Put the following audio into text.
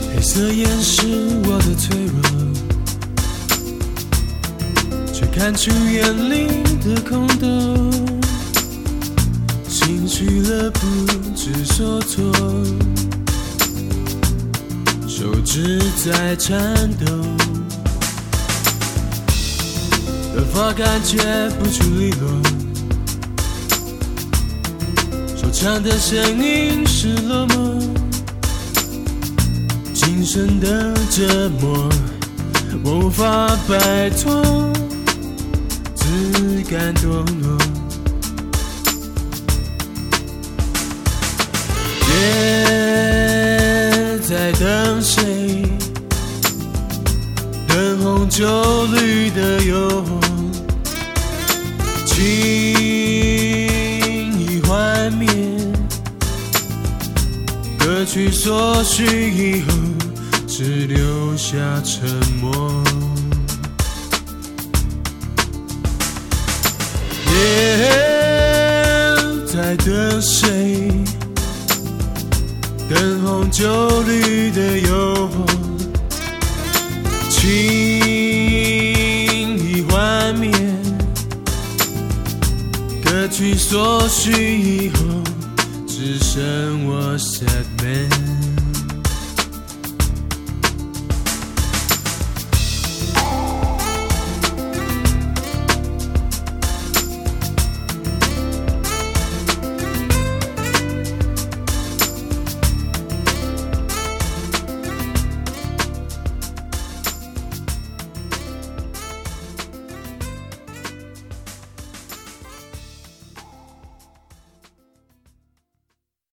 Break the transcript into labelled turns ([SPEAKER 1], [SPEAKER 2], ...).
[SPEAKER 1] 黑色掩饰我的脆弱，却看出眼里的空洞，心虚了不知所措，手指在颤抖，头发感觉不出利落，说唱的声音是落寞，精神的折磨，我无法摆脱，自甘堕落。别在等谁，等红酒绿的诱惑，情已幻灭，歌曲所需以后，只留下沉默。别在等谁，等红酒绿的诱惑，情已幻灭，歌曲所需以后，只剩我 sad man。